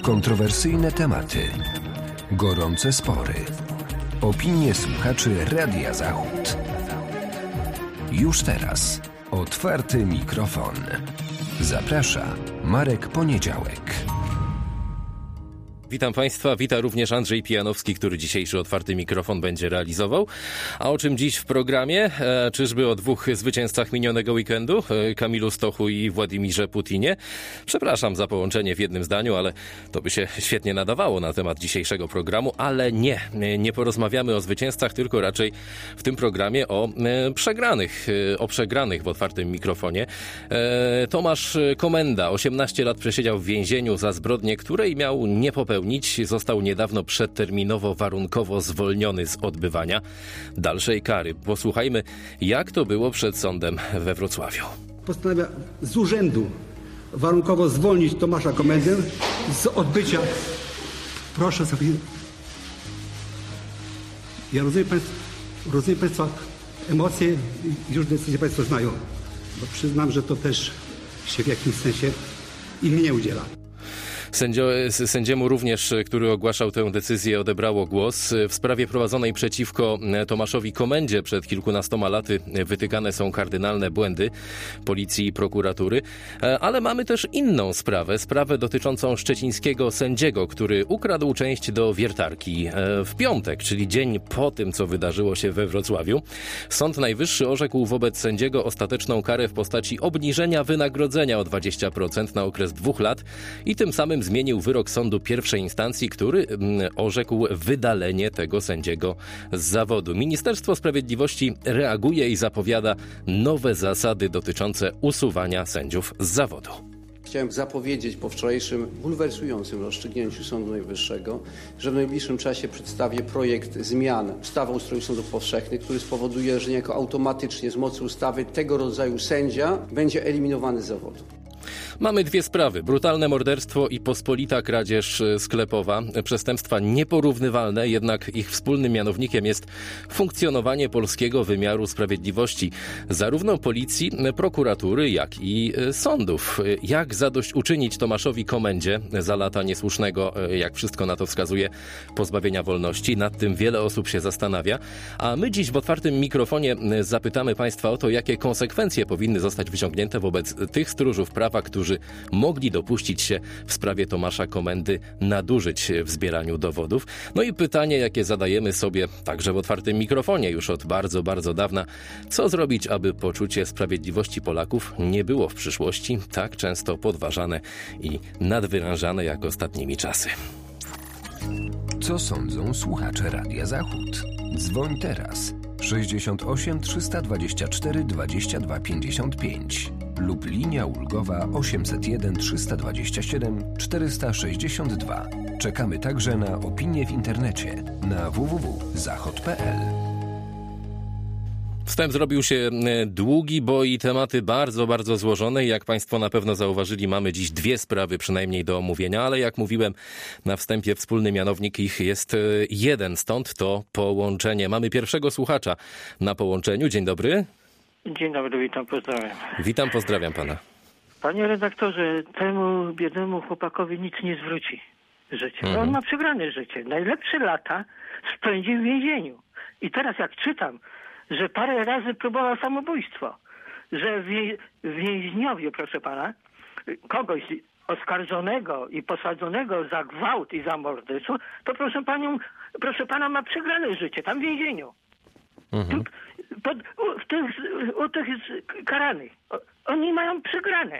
Kontrowersyjne tematy, gorące spory, opinie słuchaczy Radia Zachód. Już teraz otwarty mikrofon. Zaprasza Marek Poniedziałek. Witam Państwa, wita również Andrzej Pijanowski, który dzisiejszy otwarty mikrofon będzie realizował. A o czym dziś w programie? Czyżby o dwóch zwycięzcach minionego weekendu, Kamilu Stochu i Władimirze Putinie? Przepraszam za połączenie w jednym zdaniu, ale to by się świetnie nadawało na temat dzisiejszego programu, ale nie porozmawiamy o zwycięzcach, tylko raczej w tym programie o przegranych w otwartym mikrofonie. Tomasz Komenda 18 lat przesiedział w więzieniu za zbrodnię, której miał nie popełnić. Został niedawno przedterminowo warunkowo zwolniony z odbywania dalszej kary. Posłuchajmy, jak to było przed sądem we Wrocławiu. Postanawia z urzędu warunkowo zwolnić Tomasza Komendę z odbycia. Proszę sobie. Ja rozumiem Państwa emocje, już decyzje Państwo znają. Bo przyznam, że to też się w jakimś sensie im nie udziela. Sędziemu również, który ogłaszał tę decyzję, odebrało głos. W sprawie prowadzonej przeciwko Tomaszowi Komendzie przed kilkunastoma laty wytykane są kardynalne błędy policji i prokuratury. Ale mamy też inną sprawę dotyczącą szczecińskiego sędziego, który ukradł część do wiertarki. W piątek, czyli dzień po tym, co wydarzyło się we Wrocławiu, Sąd Najwyższy orzekł wobec sędziego ostateczną karę w postaci obniżenia wynagrodzenia o 20% na okres 2 lat i tym samym zmienił wyrok sądu pierwszej instancji, który orzekł wydalenie tego sędziego z zawodu. Ministerstwo Sprawiedliwości reaguje i zapowiada nowe zasady dotyczące usuwania sędziów z zawodu. Chciałem zapowiedzieć po wczorajszym bulwersującym rozstrzygnięciu Sądu Najwyższego, że w najbliższym czasie przedstawię projekt zmian ustawy o ustroju sądów powszechnych, który spowoduje, że niejako automatycznie z mocy ustawy tego rodzaju sędzia będzie eliminowany z zawodu. Mamy dwie sprawy. Brutalne morderstwo i pospolita kradzież sklepowa. Przestępstwa nieporównywalne, jednak ich wspólnym mianownikiem jest funkcjonowanie polskiego wymiaru sprawiedliwości. Zarówno policji, prokuratury, jak i sądów. Jak zadośćuczynić Tomaszowi Komendzie za lata niesłusznego, jak wszystko na to wskazuje, pozbawienia wolności? Nad tym wiele osób się zastanawia. A my dziś w otwartym mikrofonie zapytamy Państwa o to, jakie konsekwencje powinny zostać wyciągnięte wobec tych stróżów prawa, którzy mogli dopuścić się w sprawie Tomasza Komendy nadużyć w zbieraniu dowodów. No i pytanie, jakie zadajemy sobie także w otwartym mikrofonie już od bardzo, bardzo dawna. Co zrobić, aby poczucie sprawiedliwości Polaków nie było w przyszłości tak często podważane i nadwyrężane jak ostatnimi czasy? Co sądzą słuchacze Radia Zachód? Dzwoń teraz 68 324 22 55 lub linia ulgowa 801 327 462. Czekamy także na opinie w internecie na www.zachod.pl. Wstęp zrobił się długi, bo i tematy bardzo, bardzo złożone. Jak Państwo na pewno zauważyli, mamy dziś dwie sprawy przynajmniej do omówienia, ale jak mówiłem na wstępie, wspólny mianownik ich jest jeden, stąd to połączenie. Mamy pierwszego słuchacza na połączeniu. Dzień dobry. Dzień dobry, witam, pozdrawiam. Witam, pozdrawiam pana. Panie redaktorze, temu biednemu chłopakowi nic nie zwróci życie. On ma przegrane życie. Najlepsze lata spędzi w więzieniu. I teraz jak czytam, że parę razy próbował samobójstwo, że więźniowie, proszę pana, kogoś oskarżonego i posadzonego za gwałt i za morderstwo, to proszę pana ma przegrane życie, tam w więzieniu. U tych karanych. Oni mają przegrane.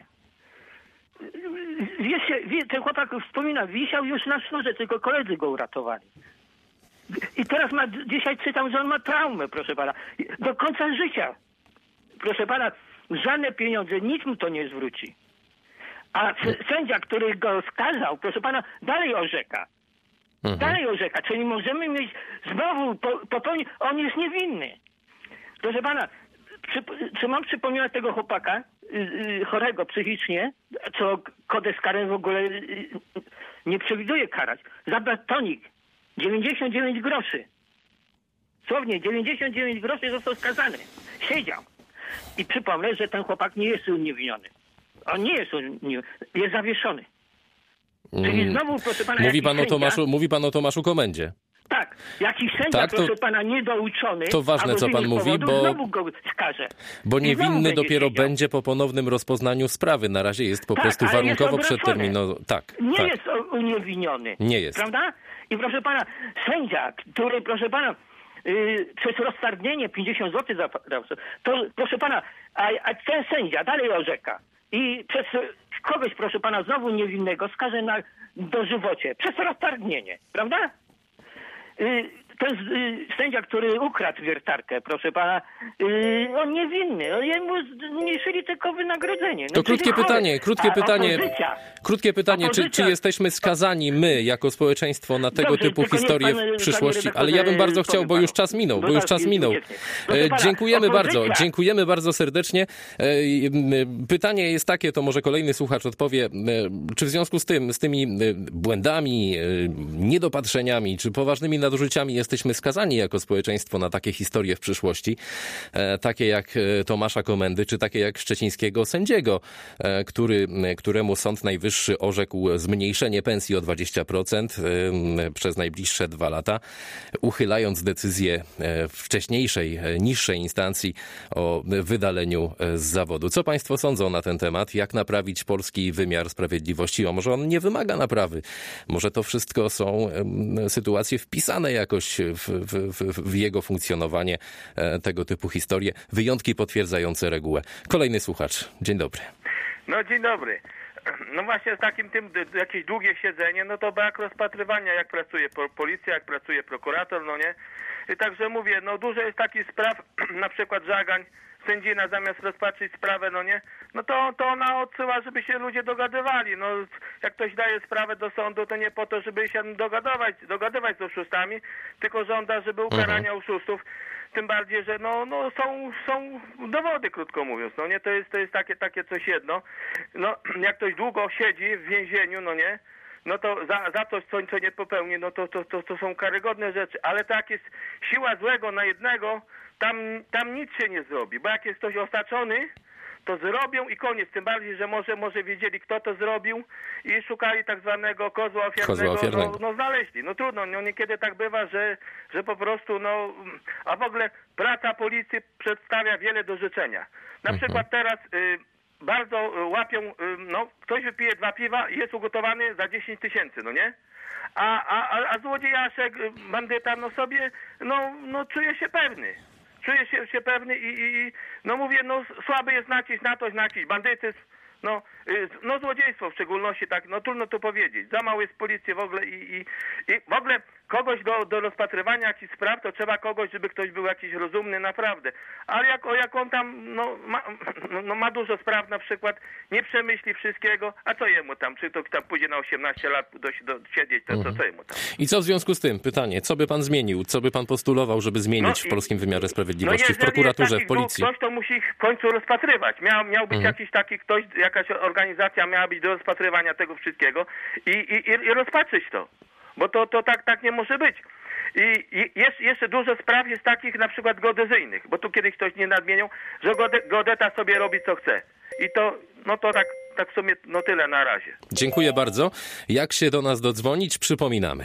Ten chłopak wspomina, wisiał już na sznurze, tylko koledzy go uratowali. I teraz dzisiaj czytam, że on ma traumę, proszę pana. Do końca życia. Proszę pana, żadne pieniądze, nic mu to nie zwróci. A sędzia, który go skazał, proszę pana, dalej orzeka. Dalej orzeka. Czyli możemy mieć znowu popełnić, on jest niewinny. Proszę pana, czy mam przypominać tego chłopaka chorego psychicznie, co kodeks karny w ogóle nie przewiduje karać, za batonik 99 groszy. Słownie 99 groszy został skazany. Siedział. I przypomnę, że ten chłopak nie jest uniewinniony. On nie jest uniewinniony. Jest zawieszony. Czyli znowu, proszę pana, Mówi pan o Tomaszu Komendzie. Tak, jakiś sędzia, Tak, proszę pana, niedouczony. To ważne, co pan mówi, bo znowu go skaże. Bo niewinny dopiero siedział. będzie po ponownym rozpoznaniu sprawy. Na razie jest po prostu warunkowo przedterminowy. Nie jest uniewinniony. Nie jest. Prawda? I proszę pana, sędzia, który, proszę pana, przez roztargnienie 50 zł zabrał, to proszę pana, a ten sędzia dalej orzeka. I przez kogoś, proszę pana, znowu niewinnego skaże na dożywocie. Przez roztargnienie. Prawda? Ten sędzia, który ukradł wiertarkę, proszę pana, on niewinny. Jemu zmniejszyli tylko wynagrodzenie. To krótkie pytanie, czy jesteśmy skazani my, jako społeczeństwo, na tego typu historie w przyszłości? Ale ja bym bardzo chciał, bo już czas minął. Dziękujemy bardzo serdecznie. Pytanie jest takie, to może kolejny słuchacz odpowie, czy w związku z tymi błędami, niedopatrzeniami, czy poważnymi nadużyciami jesteśmy skazani jako społeczeństwo na takie historie w przyszłości, takie jak Tomasza Komendy, czy takie jak szczecińskiego sędziego, któremu Sąd Najwyższy orzekł zmniejszenie pensji o 20% przez najbliższe 2 lata, uchylając decyzję wcześniejszej, niższej instancji o wydaleniu z zawodu. Co państwo sądzą na ten temat? Jak naprawić polski wymiar sprawiedliwości? A może on nie wymaga naprawy? Może to wszystko są sytuacje wpisane jakoś w jego funkcjonowanie, tego typu historie, wyjątki potwierdzające regułę. Kolejny słuchacz. Dzień dobry. No dzień dobry. No właśnie z takim tym jakieś długie siedzenie, no to brak rozpatrywania, jak pracuje policja, jak pracuje prokurator, no nie? I także mówię, no dużo jest takich spraw, na przykład żagań, sędzina zamiast rozpatrzyć sprawę, no nie? No to ona odsyła, żeby się ludzie dogadywali. No jak ktoś daje sprawę do sądu, to nie po to, żeby się dogadywać z oszustami, tylko żąda, żeby ukarania oszustów. Tym bardziej, że są dowody, krótko mówiąc, no nie? To jest takie coś jedno. No jak ktoś długo siedzi w więzieniu, no nie? No to za coś, co nie popełni, no to są karygodne rzeczy. Ale tak jest siła złego na jednego, tam nic się nie zrobi. Bo jak jest ktoś osaczony, to zrobią i koniec. Tym bardziej, że może wiedzieli, kto to zrobił i szukali tak zwanego kozła ofiarnego. No znaleźli. No trudno. No niekiedy tak bywa, że po prostu, no... A w ogóle praca policji przedstawia wiele do życzenia. Na przykład teraz... bardzo łapią, ktoś wypije 2 piwa i jest ugotowany za 10 000, no nie? A złodziejaszek, bandyta, no sobie, no czuje się pewny. Czuje się pewny i no mówię, no słaby jest nacisk na jakiś bandytyzm, no złodziejstwo w szczególności, tak, no trudno to powiedzieć. Za mało jest policji w ogóle i w ogóle kogoś do rozpatrywania jakichś spraw, to trzeba kogoś, żeby ktoś był jakiś rozumny, naprawdę. Ale jak on tam, ma dużo spraw na przykład, nie przemyśli wszystkiego, a co jemu tam? Czy to tam pójdzie na 18 lat siedzieć, to co jemu tam? I co w związku z tym? Pytanie, co by pan zmienił? Co by pan postulował, żeby zmienić w polskim wymiarze sprawiedliwości, w prokuraturze, w policji? Ktoś to musi w końcu rozpatrywać. Miał być jakiś taki ktoś, jakaś organizacja miała być do rozpatrywania tego wszystkiego i rozpatrzyć to. Bo to tak nie może być. I jeszcze dużo spraw jest takich na przykład geodezyjnych, bo tu kiedyś ktoś nie nadmieniał, że geodeta sobie robi co chce. I to tak w sumie tyle na razie. Dziękuję bardzo. Jak się do nas dodzwonić, przypominamy.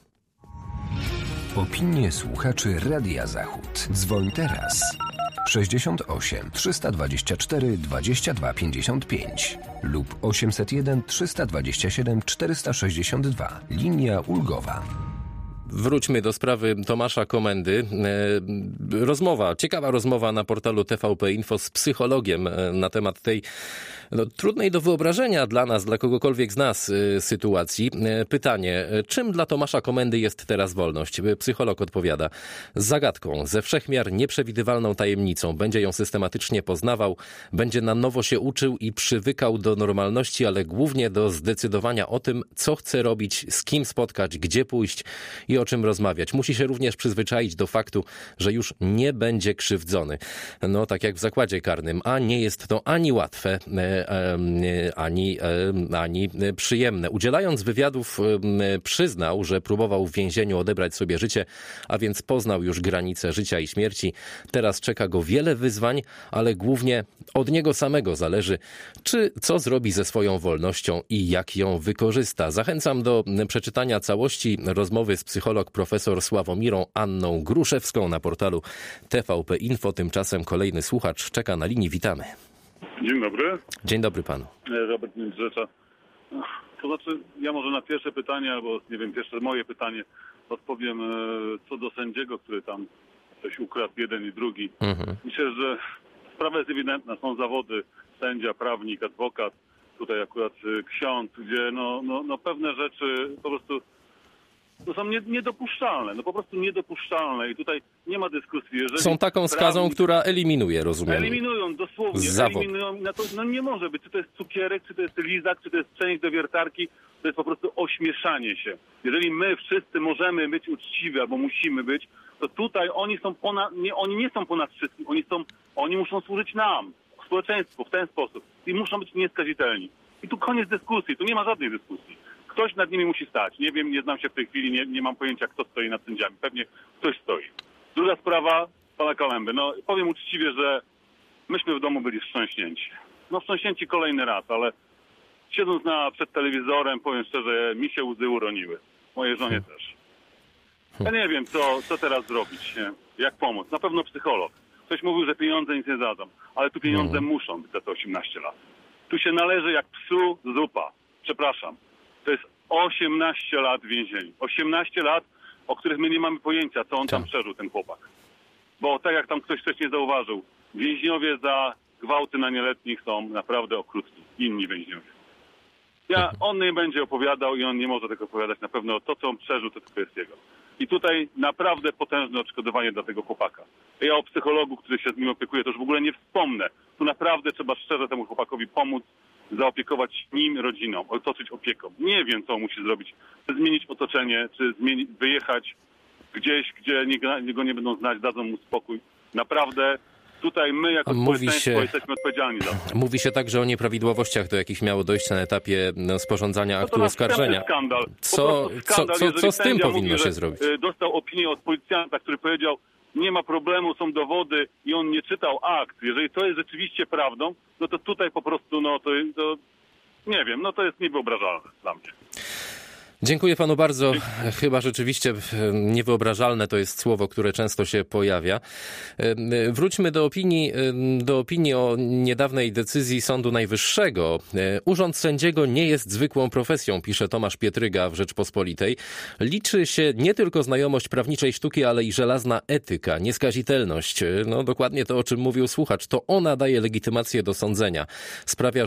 Opinie słuchaczy Radia Zachód. Dzwoń teraz. 68 324 22 55 lub 801 327 462. Linia ulgowa. Wróćmy do sprawy Tomasza Komendy. Ciekawa rozmowa na portalu TVP Info z psychologiem na temat tej trudnej do wyobrażenia dla nas, dla kogokolwiek z nas sytuacji. Pytanie, czym dla Tomasza Komendy jest teraz wolność? Psycholog odpowiada, zagadką, ze wszechmiar nieprzewidywalną tajemnicą. Będzie ją systematycznie poznawał, będzie na nowo się uczył i przywykał do normalności, ale głównie do zdecydowania o tym, co chce robić, z kim spotkać, gdzie pójść i o czym rozmawiać. Musi się również przyzwyczaić do faktu, że już nie będzie krzywdzony. No tak jak w zakładzie karnym, a nie jest to ani łatwe, ani przyjemne. Udzielając wywiadów przyznał, że próbował w więzieniu odebrać sobie życie, a więc poznał już granice życia i śmierci. Teraz czeka go wiele wyzwań, ale głównie od niego samego zależy, co zrobi ze swoją wolnością i jak ją wykorzysta. Zachęcam do przeczytania całości rozmowy z psycholog profesor Sławomirą Anną Gruszewską na portalu TVP Info. Tymczasem kolejny słuchacz czeka na linii. Witamy. Dzień dobry. Dzień dobry panu. Robert Międzyrzecza. To znaczy, ja może na pierwsze pytanie, albo nie wiem, pierwsze moje pytanie odpowiem co do sędziego, który tam coś ukradł, jeden i drugi. Myślę, że sprawa jest ewidentna. Są zawody, sędzia, prawnik, adwokat, tutaj akurat ksiądz, gdzie no pewne rzeczy po prostu są niedopuszczalne. No po prostu niedopuszczalne i tutaj nie ma dyskusji. Jeżeli są taką skazą, która eliminuje, rozumiem. Eliminują, dosłownie. Eliminują. No nie może być. Czy to jest cukierek, czy to jest lizak, czy to jest część do wiertarki. To jest po prostu ośmieszanie się. Jeżeli my wszyscy możemy być uczciwi albo musimy być, to tutaj oni są oni nie są ponad wszystkim. Oni muszą służyć nam, społeczeństwu w ten sposób. I muszą być nieskazitelni. I tu koniec dyskusji. Tu nie ma żadnej dyskusji. Ktoś nad nimi musi stać. Nie wiem, nie znam się w tej chwili, nie mam pojęcia, kto stoi nad sędziami. Pewnie ktoś stoi. Druga sprawa pana Kalemby. No powiem uczciwie, że myśmy w domu byli wstrząśnięci. No wstrząśnięci kolejny raz, ale siedząc przed telewizorem, powiem szczerze, mi się łzy uroniły. Mojej żonie też. Ja nie wiem, co teraz zrobić, nie? Jak pomóc. Na pewno psycholog. Ktoś mówił, że pieniądze nic nie dadzą, ale tu pieniądze muszą być za te 18 lat. Tu się należy jak psu zupa. Przepraszam. To jest 18 lat w więzieniu. 18 lat, o których my nie mamy pojęcia, co on tam przeżył, ten chłopak. Bo tak jak tam ktoś wcześniej zauważył, więźniowie za gwałty na nieletnich są naprawdę okrutni. Inni więźniowie. On nie będzie opowiadał i on nie może tego opowiadać. Na pewno to, co on przeżył, to tylko jest jego. I tutaj naprawdę potężne odszkodowanie dla tego chłopaka. Ja o psychologu, który się z nim opiekuje, to już w ogóle nie wspomnę. Tu naprawdę trzeba szczerze temu chłopakowi pomóc, zaopiekować nim, rodziną, otoczyć opieką. Nie wiem, co musi zrobić. Czy zmienić otoczenie, czy wyjechać gdzieś, gdzie go nie będą znać, dadzą mu spokój. Naprawdę tutaj my jako społeczeństwo jesteśmy odpowiedzialni za to. Mówi się także o nieprawidłowościach, do jakich miało dojść na etapie sporządzania aktu oskarżenia. Skandal. Co z tym powinno się zrobić? Dostał opinię od policjanta, który powiedział, nie ma problemu, są dowody i on nie czytał akt. Jeżeli to jest rzeczywiście prawdą, no to tutaj po prostu, to nie wiem, to jest niewyobrażalne dla mnie. Dziękuję panu bardzo. Chyba rzeczywiście niewyobrażalne to jest słowo, które często się pojawia. Wróćmy do opinii o niedawnej decyzji Sądu Najwyższego. Urząd sędziego nie jest zwykłą profesją, pisze Tomasz Pietryga w Rzeczpospolitej. Liczy się nie tylko znajomość prawniczej sztuki, ale i żelazna etyka, nieskazitelność. Dokładnie to, o czym mówił słuchacz. To ona daje legitymację do sądzenia. Sprawia,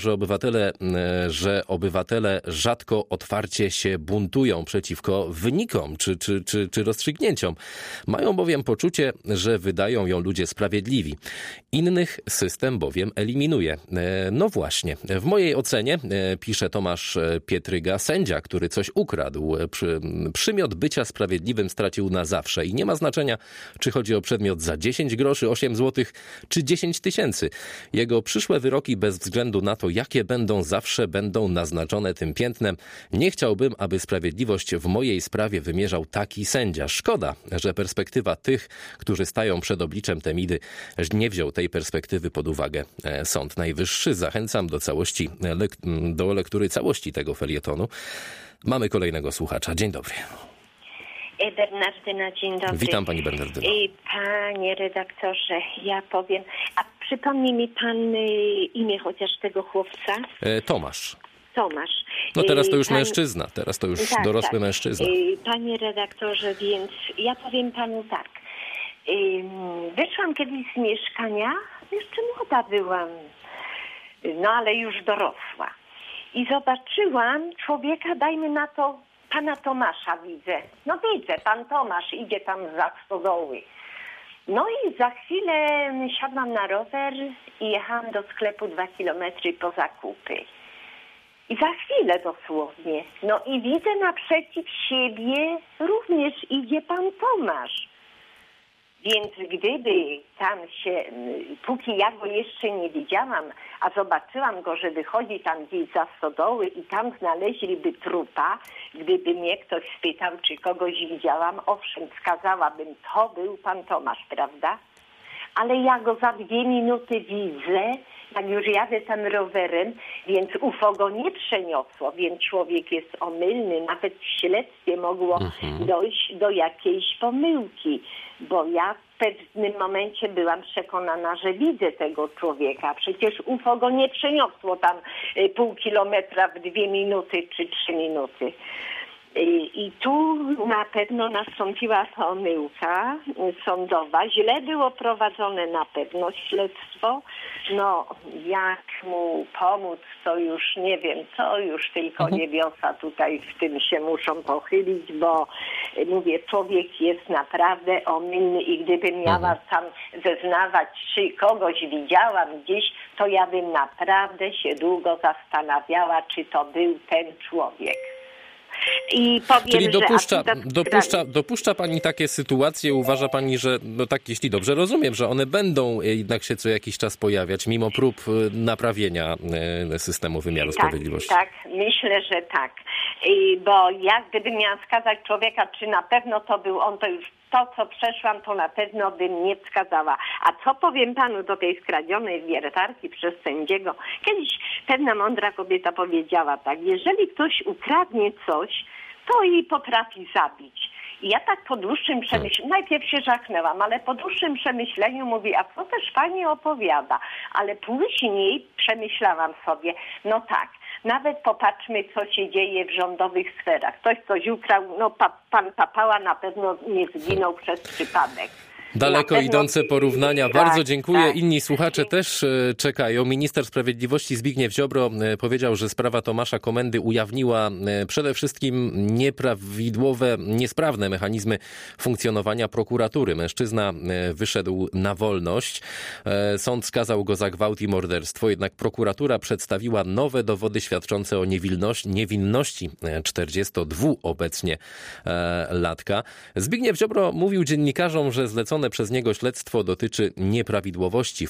że obywatele rzadko otwarcie się buntują przeciwko wynikom czy rozstrzygnięciom. Mają bowiem poczucie, że wydają ją ludzie sprawiedliwi. Innych system bowiem eliminuje. No właśnie, w mojej ocenie, pisze Tomasz Pietryga, sędzia, który coś ukradł, przymiot bycia sprawiedliwym stracił na zawsze i nie ma znaczenia, czy chodzi o przedmiot za 10 groszy, 8 złotych czy 10 tysięcy. Jego przyszłe wyroki bez względu na to, jakie będą, zawsze będą naznaczone tym piętnem. Nie chciałbym, aby sprawiedliwość w mojej sprawie wymierzał taki sędzia. Szkoda, że perspektywa tych, którzy stają przed obliczem Temidy, nie wziął tej perspektywy pod uwagę Sąd Najwyższy. Zachęcam do lektury całości tego felietonu. Mamy kolejnego słuchacza. Dzień dobry. Bernardyna, dzień dobry. Witam pani Bernardyno. Panie redaktorze, ja powiem, a przypomni mi pan imię chociaż tego chłopca? Tomasz. Teraz to już mężczyzna, dorosły mężczyzna. Panie redaktorze, więc ja powiem panu tak. Wyszłam kiedyś z mieszkania, jeszcze młoda byłam, ale już dorosła. I zobaczyłam człowieka, dajmy na to, pana Tomasza widzę. Widzę, pan Tomasz idzie tam za stodoły. I za chwilę siadłam na rower i jechałam do sklepu 2 kilometry po zakupy. I za chwilę dosłownie. No i widzę naprzeciw siebie również idzie pan Tomasz. Więc gdyby tam się, póki ja go jeszcze nie widziałam, a zobaczyłam go, że wychodzi tam gdzieś za stodoły i tam znaleźliby trupa, gdyby mnie ktoś spytał, czy kogoś widziałam, owszem, wskazałabym, to był pan Tomasz, prawda? Ale ja go za 2 minuty widzę, jak już jadę tam rowerem, więc UFO go nie przeniosło, więc człowiek jest omylny. Nawet w śledztwie mogło dojść do jakiejś pomyłki, bo ja w pewnym momencie byłam przekonana, że widzę tego człowieka. Przecież UFO go nie przeniosło tam pół kilometra w 2 minuty czy 3 minuty. I tu na pewno nastąpiła pomyłka sądowa. Źle było prowadzone na pewno śledztwo. No, jak mu pomóc, to już nie wiem, to już tylko niebiosa tutaj w tym się muszą pochylić, bo mówię, człowiek jest naprawdę omylny i gdybym miała tam zeznawać, czy kogoś widziałam gdzieś, to ja bym naprawdę się długo zastanawiała, czy to był ten człowiek. I powiem, czyli dopuszcza pani takie sytuacje, uważa pani, że no tak, jeśli dobrze rozumiem, że one będą jednak się co jakiś czas pojawiać, mimo prób naprawienia systemu wymiaru sprawiedliwości? Tak, myślę, że tak. Bo ja gdybym miała wskazać człowieka, czy na pewno to był on, to już to, co przeszłam, to na pewno bym nie wskazała. A co powiem panu do tej skradzionej wiertarki przez sędziego? Kiedyś pewna mądra kobieta powiedziała tak, jeżeli ktoś ukradnie coś, to i potrafi zabić. I ja tak po dłuższym przemyśleniu, najpierw się żachnęłam, ale po dłuższym przemyśleniu mówię, a co też pani opowiada? Ale później przemyślałam sobie, no tak, nawet popatrzmy, co się dzieje w rządowych sferach. Ktoś coś ukradł, no pan Papała na pewno nie zginął przez przypadek. Daleko idące porównania. Bardzo dziękuję. Tak. Inni słuchacze też czekają. Minister Sprawiedliwości Zbigniew Ziobro powiedział, że sprawa Tomasza Komendy ujawniła przede wszystkim nieprawidłowe, niesprawne mechanizmy funkcjonowania prokuratury. Mężczyzna wyszedł na wolność. Sąd skazał go za gwałt i morderstwo, jednak prokuratura przedstawiła nowe dowody świadczące o niewinności 42 obecnie latka. Zbigniew Ziobro mówił dziennikarzom, że zlecone przez niego śledztwo dotyczy nieprawidłowości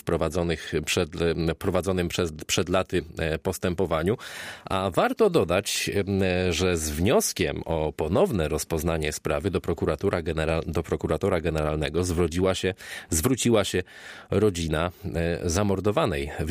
prowadzonym przed laty postępowaniu, a warto dodać, że z wnioskiem o ponowne rozpoznanie sprawy do prokuratora generalnego zwróciła się rodzina zamordowanej w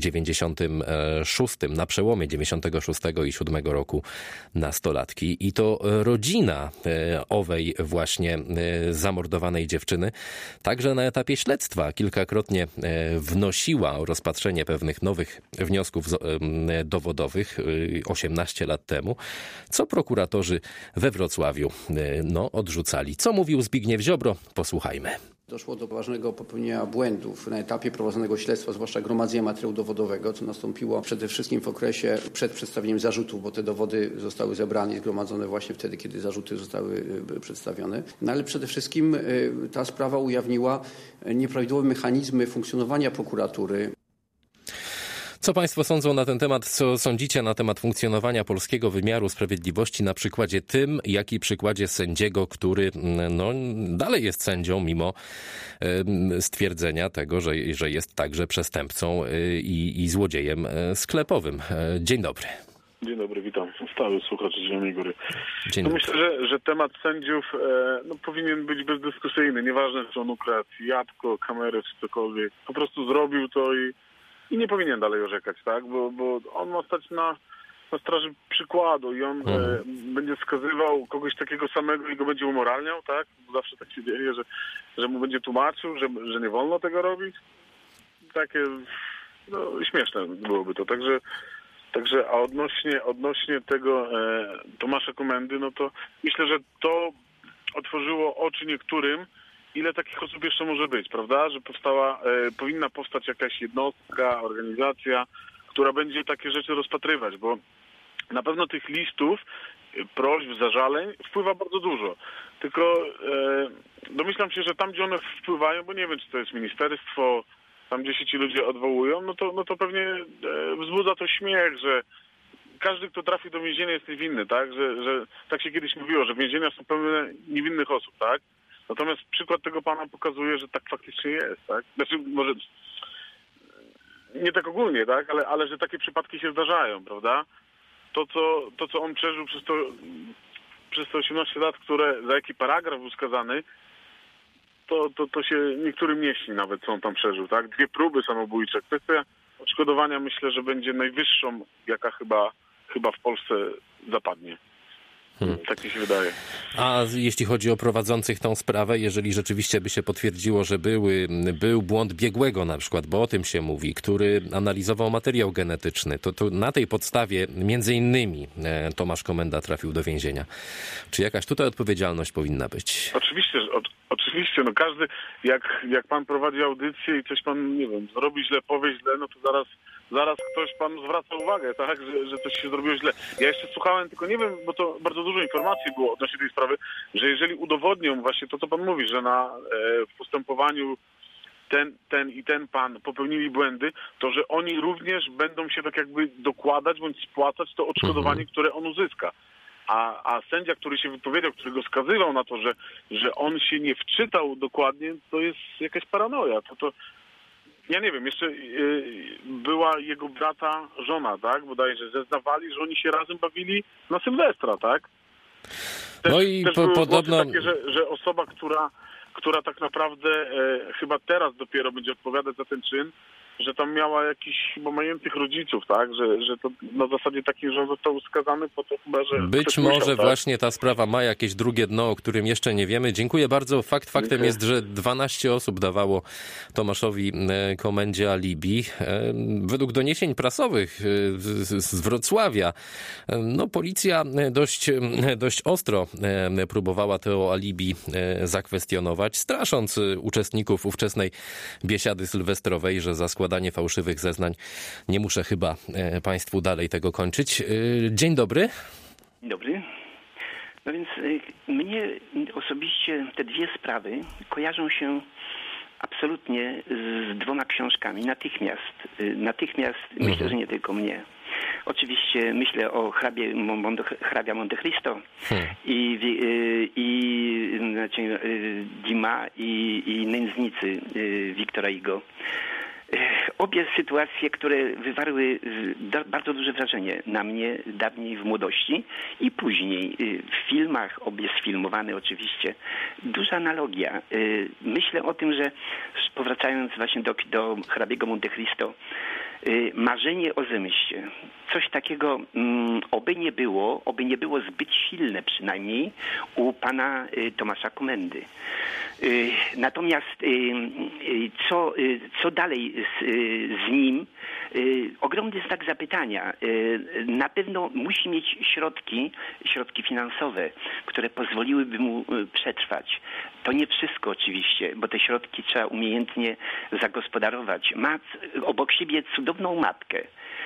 96, na przełomie 96 i 7 roku nastolatki. I to rodzina owej właśnie zamordowanej dziewczyny także na etapie śledztwa kilkakrotnie wnosiła o rozpatrzenie pewnych nowych wniosków dowodowych 18 lat temu, co prokuratorzy we Wrocławiu odrzucali. Co mówił Zbigniew Ziobro? Posłuchajmy. Doszło do poważnego popełnienia błędów na etapie prowadzonego śledztwa, zwłaszcza gromadzenia materiału dowodowego, co nastąpiło przede wszystkim w okresie przed przedstawieniem zarzutów, bo te dowody zostały zebrane i zgromadzone właśnie wtedy, kiedy zarzuty zostały przedstawione. No ale przede wszystkim ta sprawa ujawniła nieprawidłowe mechanizmy funkcjonowania prokuratury. Co państwo sądzą na ten temat? Co sądzicie na temat funkcjonowania polskiego wymiaru sprawiedliwości na przykładzie tym, jak i przykładzie sędziego, który dalej jest sędzią, mimo stwierdzenia tego, że jest także przestępcą i złodziejem sklepowym. Dzień dobry. Dzień dobry, witam. Stały słuchacz z Zielonej Góry. Myślę, że temat sędziów powinien być bezdyskusyjny. Nieważne, czy on ukradł jabłko, kamerę czy cokolwiek. Po prostu zrobił to i nie powinien dalej orzekać, tak? Bo on ma stać na straży przykładu i on będzie wskazywał kogoś takiego samego i go będzie umoralniał, tak? Bo zawsze tak się dzieje, że mu będzie tłumaczył, że nie wolno tego robić. Takie śmieszne byłoby to. Także a odnośnie tego Tomasza Komendy, no to myślę, że to otworzyło oczy niektórym, ile takich osób jeszcze może być, prawda? Że powinna powstać jakaś jednostka, organizacja, która będzie takie rzeczy rozpatrywać, bo na pewno tych listów, prośb, zażaleń wpływa bardzo dużo. Tylko domyślam się, że tam, gdzie one wpływają, bo nie wiem, czy to jest ministerstwo, tam, gdzie się ci ludzie odwołują, no to pewnie wzbudza to śmiech, że każdy, kto trafi do więzienia, jest niewinny, tak? Że tak się kiedyś mówiło, że więzienia są pełne niewinnych osób, tak? Natomiast przykład tego pana pokazuje, że tak faktycznie jest, tak? Znaczy, może nie tak ogólnie, tak? Ale że takie przypadki się zdarzają, prawda? To, co on przeżył przez te 18 lat, za jaki paragraf był skazany, to się niektórym nie śni nawet, co on tam przeżył, tak? 2 próby samobójcze. Kwestia odszkodowania myślę, że będzie najwyższą, jaka chyba w Polsce zapadnie. Tak mi się wydaje. A jeśli chodzi o prowadzących tą sprawę, jeżeli rzeczywiście by się potwierdziło, że był błąd biegłego na przykład, bo o tym się mówi, który analizował materiał genetyczny, to na tej podstawie między innymi Tomasz Komenda trafił do więzienia. Czy jakaś tutaj odpowiedzialność powinna być? Oczywiście, no każdy, jak pan prowadzi audycję i coś pan, nie wiem, zrobi źle, powie źle, no to zaraz ktoś panu zwraca uwagę, tak, że coś się zrobiło źle. Ja jeszcze słuchałem, tylko nie wiem, bo to bardzo dużo informacji było odnośnie tej sprawy, że jeżeli udowodnią właśnie to, co pan mówi, że w postępowaniu ten i ten pan popełnili błędy, to że oni również będą się tak jakby dokładać bądź spłacać to odszkodowanie, które on uzyska. A sędzia, który się wypowiedział, który go skazywał na to, że on się nie wczytał dokładnie, to jest jakaś paranoja. Ja nie wiem, jeszcze była jego brata żona, tak? Bodajże zeznawali, że oni się razem bawili na Sylwestra, tak? Też podobno takie, że osoba, która tak naprawdę chyba teraz dopiero będzie odpowiadać za ten czyn, że tam miała jakichś chyba mających rodziców, tak? Że to na zasadzie takiej, że on został skazany po to chyba, że... Być może właśnie ta sprawa ma jakieś drugie dno, o którym jeszcze nie wiemy. Dziękuję bardzo. Faktem jest, że 12 osób dawało Tomaszowi Komendzie alibi. Według doniesień prasowych z Wrocławia, policja dość ostro próbowała to alibi zakwestionować, strasząc uczestników ówczesnej biesiady sylwestrowej, że za składanie fałszywych zeznań nie muszę chyba państwu dalej tego kończyć. Dzień dobry. Dzień dobry. No więc mnie osobiście te 2 sprawy kojarzą się absolutnie z 2 książkami. Natychmiast myślę, że nie tylko mnie. Oczywiście myślę o hrabia Monte Cristo i Dima i nędznicy Wiktora Hugo. Obie sytuacje, które wywarły bardzo duże wrażenie na mnie dawniej w młodości i później w filmach, obie sfilmowane oczywiście. Duża analogia. Myślę o tym, że powracając właśnie do hrabiego Monte Cristo, marzenie o zemście. Coś takiego oby nie było zbyt silne przynajmniej u pana Tomasza Komendy. Natomiast co dalej z nim? Ogromny znak zapytania. Na pewno musi mieć środki finansowe, które pozwoliłyby mu przetrwać. To nie wszystko oczywiście, bo te środki trzeba umiejętnie zagospodarować. Ma obok siebie cudowną matkę,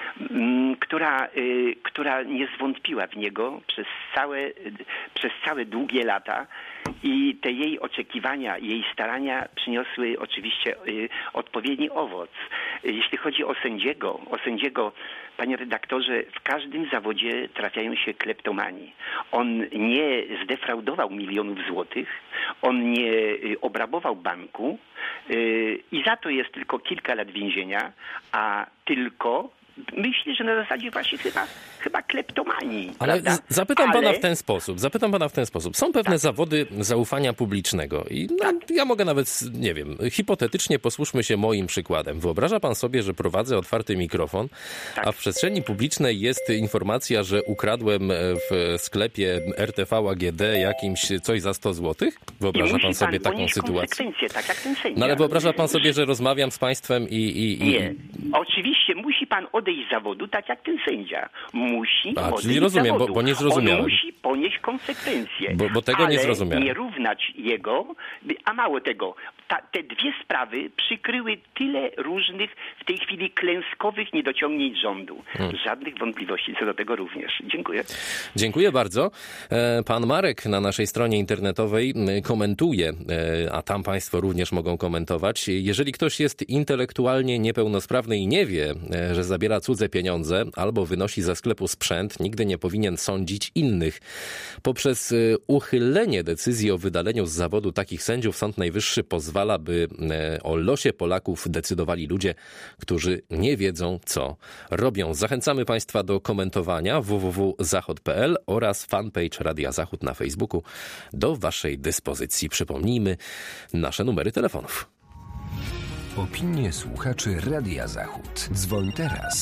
która nie zwątpiła w niego przez całe długie lata i te jej oczekiwania, jej starania przyniosły oczywiście odpowiedni owoc. Jeśli chodzi o sędziego, panie redaktorze, w każdym zawodzie trafiają się kleptomani. On nie zdefraudował milionów złotych, on nie obrabował banku i za to jest tylko kilka lat więzienia, a tylko myślę, że na zasadzie właśnie chyba kleptomanii. Ale zapytam pana w ten sposób. Są pewne zawody zaufania publicznego i ja mogę nawet, nie wiem, hipotetycznie posłuszmy się moim przykładem. Wyobraża pan sobie, że prowadzę otwarty mikrofon, a w przestrzeni publicznej jest informacja, że ukradłem w sklepie RTV AGD jakimś coś za 100 zł? Wyobraża pan sobie taką sytuację? Tak jak ten sędzia. No ale wyobraża pan sobie, że rozmawiam z państwem i... Nie. Oczywiście musi pan odejść z zawodu, tak jak ten sędzia. Musi odejść czyli rozumiem, z zawodu. bo nie zrozumiałem. On musi ponieść konsekwencje. Bo tego nie zrozumiałem. uznać jego, a mało tego, te dwie sprawy przykryły tyle różnych w tej chwili klęskowych niedociągnięć rządu. Żadnych wątpliwości co do tego również. Dziękuję. Dziękuję bardzo. Pan Marek na naszej stronie internetowej komentuje, a tam państwo również mogą komentować. Jeżeli ktoś jest intelektualnie niepełnosprawny i nie wie, że zabiera cudze pieniądze albo wynosi ze sklepu sprzęt, nigdy nie powinien sądzić innych. Poprzez uchylenie decyzji o wydaleniu z zawodu takich sędziów Sąd Najwyższy pozwala, by o losie Polaków decydowali ludzie, którzy nie wiedzą, co robią. Zachęcamy państwa do komentowania www.zachod.pl oraz fanpage Radia Zachód na Facebooku do waszej dyspozycji. Przypomnijmy nasze numery telefonów. Opinie słuchaczy Radia Zachód. Dzwoń teraz.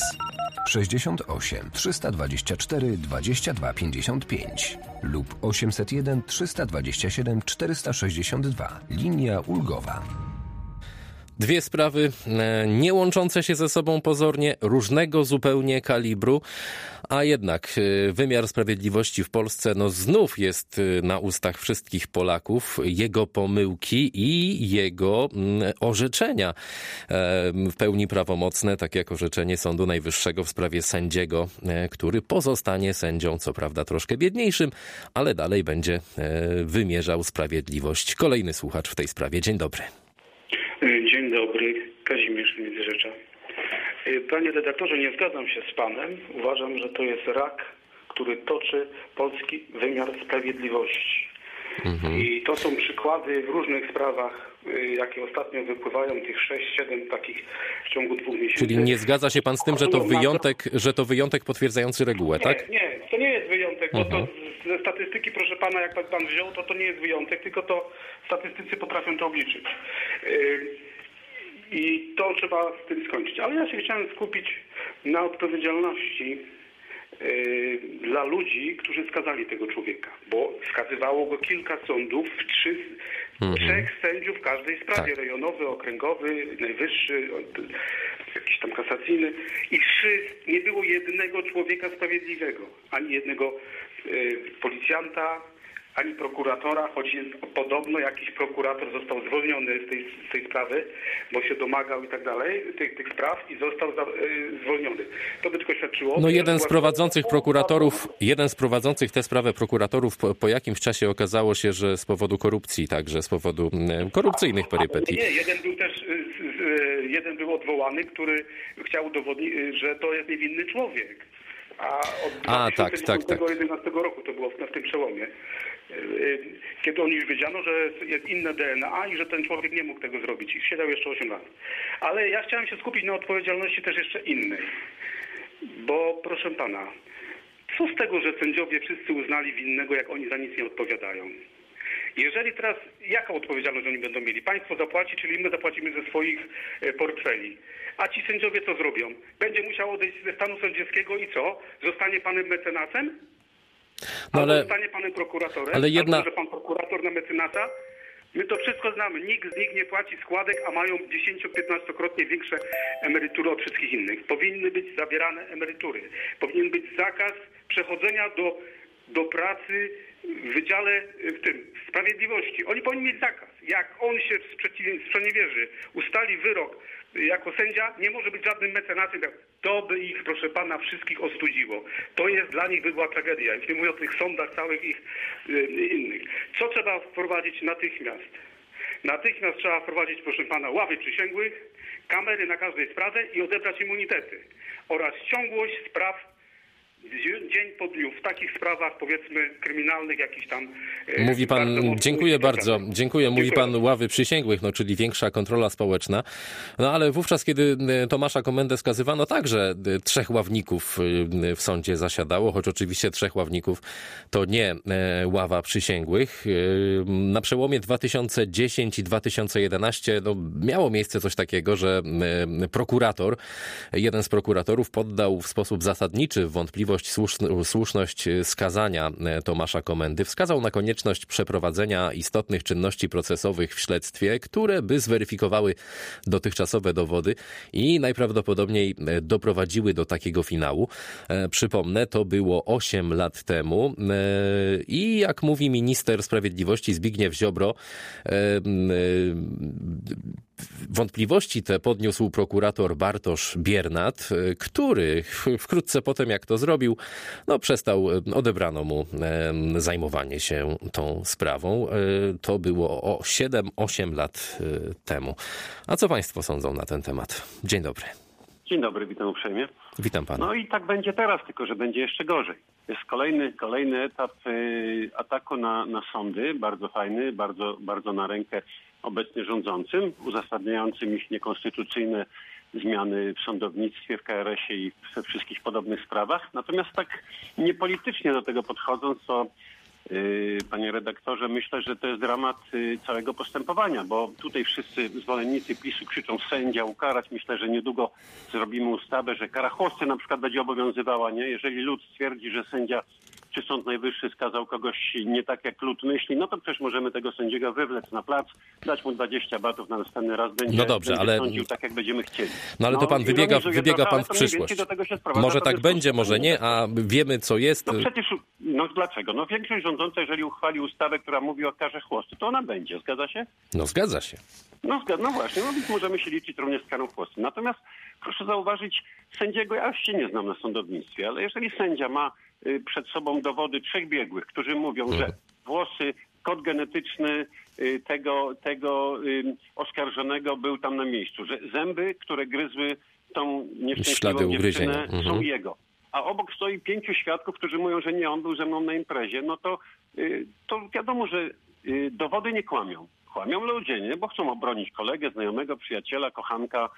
68 324 22 55 lub 801 327 462. Linia ulgowa. Dwie sprawy nie łączące się ze sobą pozornie, różnego zupełnie kalibru, a jednak wymiar sprawiedliwości w Polsce znów jest na ustach wszystkich Polaków, jego pomyłki i jego orzeczenia w pełni prawomocne, tak jak orzeczenie Sądu Najwyższego w sprawie sędziego, który pozostanie sędzią, co prawda troszkę biedniejszym, ale dalej będzie wymierzał sprawiedliwość. Kolejny słuchacz w tej sprawie. Dzień dobry. Dzień dobry, Kazimierz z Międzyrzecza. Panie redaktorze, nie zgadzam się z panem. Uważam, że to jest rak, który toczy polski wymiar sprawiedliwości. I to są przykłady w różnych sprawach, jakie ostatnio wypływają, tych 6-7 takich w ciągu 2 miesięcy. Czyli nie zgadza się pan z tym, że to wyjątek potwierdzający regułę, tak? Nie, to nie jest wyjątek, bo to ze statystyki, proszę pana, jak pan wziął, to nie jest wyjątek, tylko to statystycy potrafią to obliczyć. I to trzeba z tym skończyć. Ale ja się chciałem skupić na odpowiedzialności dla ludzi, którzy skazali tego człowieka, bo skazywało go kilka sądów, 3 sędziów w każdej sprawie, tak. Rejonowy, okręgowy, najwyższy, jakiś tam kasacyjny i nie było jednego człowieka sprawiedliwego, ani jednego policjanta, ani prokuratora, choć podobno jakiś prokurator został zwolniony z tej sprawy, bo się domagał i tak dalej, tych spraw i został zwolniony. To by tylko świadczyło... Jeden z prowadzących tę sprawę prokuratorów po jakimś czasie okazało się, że z powodu korupcji, także z powodu korupcyjnych perypetii. Nie, jeden był odwołany, który chciał udowodnić, że to jest niewinny człowiek. A od 2011 roku to było w tym przełomie. Kiedy oni już wiedziano, że jest inne DNA i że ten człowiek nie mógł tego zrobić. I siedział jeszcze 8 lat. Ale ja chciałem się skupić na odpowiedzialności też jeszcze innej. Bo proszę pana, co z tego, że sędziowie wszyscy uznali winnego, jak oni za nic nie odpowiadają? Jeżeli teraz, jaką odpowiedzialność oni będą mieli? Państwo zapłaci, czyli my zapłacimy ze swoich portfeli. A ci sędziowie co zrobią? Będzie musiał odejść ze stanu sędziowskiego i co? Zostanie panem mecenasem? Albo zostanie panem prokuratorem? Albo może pan prokurator na mecenasa? My to wszystko znamy. Nikt z nich nie płaci składek, a mają 10-15-krotnie większe emerytury od wszystkich innych. Powinny być zabierane emerytury. Powinien być zakaz przechodzenia do pracy w Wydziale Sprawiedliwości. Oni powinni mieć zakaz. Jak on się sprzeniewierzy, ustali wyrok jako sędzia, nie może być żadnym mecenasem. To by ich, proszę pana, wszystkich ostudziło. To jest dla nich była tragedia. Już nie mówię o tych sądach całych ich innych. Co trzeba wprowadzić natychmiast? Natychmiast trzeba wprowadzić, proszę pana, ławy przysięgłych, kamery na każdej sprawie i odebrać immunitety. Oraz ciągłość spraw dzień po dniu w takich sprawach, powiedzmy, kryminalnych, jakiś tam... Mówi pan, dziękuję bardzo. Dziękuję. Mówi pan ławy przysięgłych, czyli większa kontrola społeczna. Ale wówczas, kiedy Tomasza Komendę skazywano, także 3 ławników w sądzie zasiadało, choć oczywiście 3 ławników to nie ława przysięgłych. Na przełomie 2010 i 2011 miało miejsce coś takiego, że jeden z prokuratorów poddał w sposób zasadniczy wątpliwość możliwość, słuszność skazania Tomasza Komendy. Wskazał na konieczność przeprowadzenia istotnych czynności procesowych w śledztwie, które by zweryfikowały dotychczasowe dowody i najprawdopodobniej doprowadziły do takiego finału. Przypomnę, to było 8 lat temu i jak mówi minister sprawiedliwości Zbigniew Ziobro, wątpliwości te podniósł prokurator Bartosz Biernat, który wkrótce potem, jak to zrobił, odebrano mu zajmowanie się tą sprawą. To było o 7-8 lat temu. A co państwo sądzą na ten temat? Dzień dobry. Dzień dobry, witam uprzejmie. Witam pana. No i tak będzie teraz, tylko że będzie jeszcze gorzej. Jest kolejny etap ataku na sądy, bardzo fajny, bardzo na rękę obecnie rządzącym, uzasadniającym ich niekonstytucyjne zmiany w sądownictwie, w KRS-ie i we wszystkich podobnych sprawach. Natomiast tak niepolitycznie do tego podchodząc, to panie redaktorze, myślę, że to jest dramat całego postępowania, bo tutaj wszyscy zwolennicy PiS-u krzyczą sędzia ukarać. Myślę, że niedługo zrobimy ustawę, że kara chłosty na przykład będzie obowiązywała, nie? Jeżeli lud stwierdzi, że sędzia czy Sąd Najwyższy skazał kogoś nie tak, jak lud myśli, no to przecież możemy tego sędziego wywlec na plac, dać mu 20 batów na następny raz, będzie sądził tak, jak będziemy chcieli. No ale to pan wybiega pan w przyszłość. Może tak będzie, może nie, a wiemy, co jest. No przecież, dlaczego? No większość rządząca, jeżeli uchwali ustawę, która mówi o karze chłosty, to ona będzie. Zgadza się? No zgadza się. No właśnie, więc możemy się liczyć również z karą chłosty. Natomiast proszę zauważyć, sędziego ja się nie znam na sądownictwie, ale jeżeli sędzia ma przed sobą dowody 3 biegłych, którzy mówią, że włosy, kod genetyczny tego oskarżonego był tam na miejscu, że zęby, które gryzły tą nieszczęśliwą dziewczynę, są jego. A obok stoi 5 świadków, którzy mówią, że nie, on był ze mną na imprezie, no to wiadomo, że dowody nie kłamią. Kłamią ludzie, nie? Bo chcą obronić kolegę, znajomego, przyjaciela, kochanka,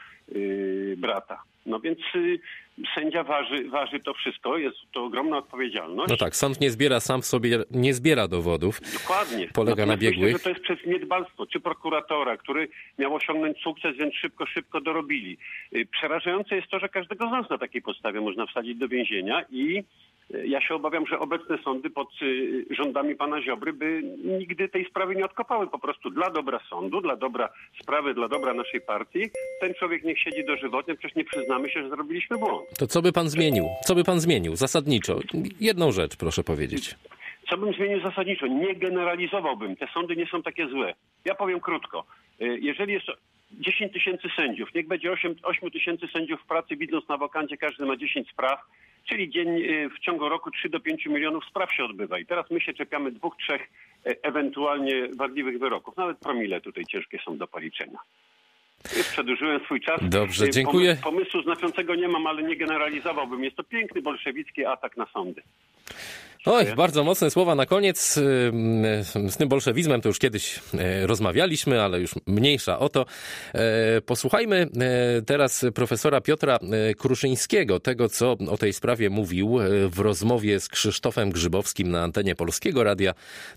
brata. No więc sędzia waży to wszystko, jest to ogromna odpowiedzialność. No tak, sąd nie zbiera sam w sobie, nie zbiera dowodów. Dokładnie. Polega na biegłych. Myślę, że to jest przez niedbalstwo, czy prokuratora, który miał osiągnąć sukces, więc szybko dorobili. Przerażające jest to, że każdego z nas na takiej podstawie można wsadzić do więzienia i ja się obawiam, że obecne sądy pod rządami pana Ziobry by nigdy tej sprawy nie odkopały. Po prostu dla dobra sądu, dla dobra sprawy, dla dobra naszej partii, ten człowiek niech siedzi dożywotnie, przecież nie przyznamy się, że zrobiliśmy błąd. To co by pan zmienił? Co by pan zmienił zasadniczo? Jedną rzecz proszę powiedzieć. Co bym zmienił zasadniczo? Nie generalizowałbym. Te sądy nie są takie złe. Ja powiem krótko. Jeżeli jest 10 000 sędziów, niech będzie 8 000 sędziów w pracy, widząc na wokandzie każdy ma 10 spraw, czyli w ciągu roku 3 do 5 milionów spraw się odbywa. I teraz my się czepiamy 2-3 ewentualnie wadliwych wyroków. Nawet promile tutaj ciężkie są do policzenia. Już przedłużyłem swój czas. Dobrze, dziękuję. Pomysłu znaczącego nie mam, ale nie generalizowałbym. Jest to piękny bolszewicki atak na sądy. Oj, bardzo mocne słowa na koniec. Z tym bolszewizmem to już kiedyś rozmawialiśmy, ale już mniejsza o to. Posłuchajmy teraz profesora Piotra Kruszyńskiego, tego co o tej sprawie mówił w rozmowie z Krzysztofem Grzybowskim na antenie Polskiego Radia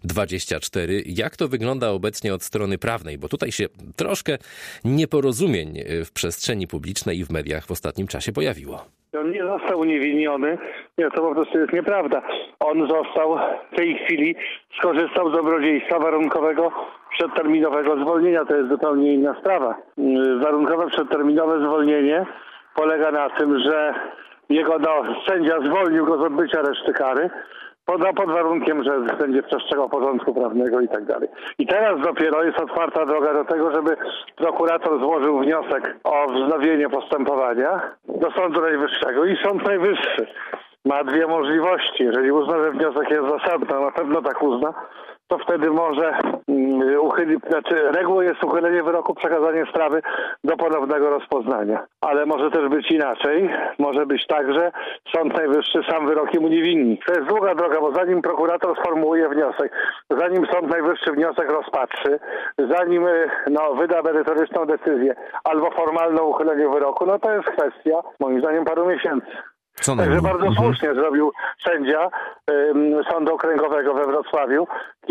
24. Jak to wygląda obecnie od strony prawnej, bo tutaj się troszkę nieporozumień w przestrzeni publicznej i w mediach w ostatnim czasie pojawiło. On nie został uniewinniony. Nie, to po prostu jest nieprawda. On został w tej chwili, skorzystał z dobrodziejstwa warunkowego przedterminowego zwolnienia. To jest zupełnie inna sprawa. Warunkowe przedterminowe zwolnienie polega na tym, że sędzia zwolnił go z odbycia reszty kary pod warunkiem, że będzie przestrzegał porządku prawnego i tak dalej. I teraz dopiero jest otwarta droga do tego, żeby prokurator złożył wniosek o wznowienie postępowania do Sądu Najwyższego i Sąd Najwyższy ma 2 możliwości. Jeżeli uzna, że wniosek jest zasadny, a na pewno tak uzna, to wtedy może regułą jest uchylenie wyroku, przekazanie sprawy do ponownego rozpoznania. Ale może też być inaczej. Może być tak, że Sąd Najwyższy sam wyrokiem uniewinni. To jest długa droga, bo zanim prokurator sformułuje wniosek, zanim Sąd Najwyższy wniosek rozpatrzy, zanim wyda merytoryczną decyzję albo formalne uchylenie wyroku, no to jest kwestia, moim zdaniem, paru miesięcy. Także bardzo słusznie zrobił sędzia Sądu Okręgowego we Wrocławiu,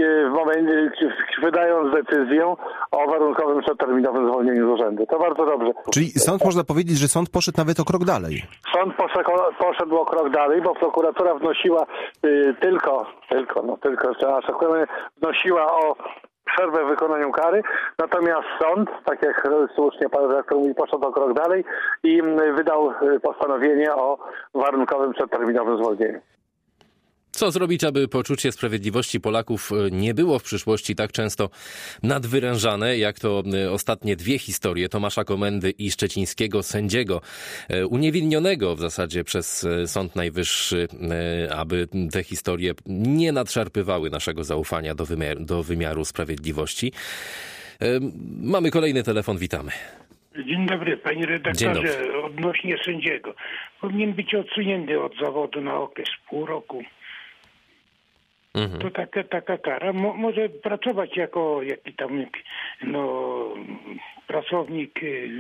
wydając decyzję o warunkowym przedterminowym zwolnieniu z urzędu. To bardzo dobrze. Czyli sąd, można powiedzieć, że sąd poszedł nawet o krok dalej. Sąd poszedł o krok dalej, bo prokuratura wnosiła wnosiła o przerwę w wykonaniu kary, natomiast sąd, tak jak słusznie pan redaktor mówi, poszedł o krok dalej i wydał postanowienie o warunkowym przedterminowym zwolnieniu. Co zrobić, aby poczucie sprawiedliwości Polaków nie było w przyszłości tak często nadwyrężane, jak to ostatnie dwie historie Tomasza Komendy i szczecińskiego sędziego, uniewinnionego w zasadzie przez Sąd Najwyższy, aby te historie nie nadszarpywały naszego zaufania do wymiaru sprawiedliwości. Mamy kolejny telefon, witamy. Dzień dobry, panie redaktorze. Odnośnie sędziego. Powinien być odsunięty od zawodu na okres pół roku. To taka kara. Może pracować jako jakiś tam pracownik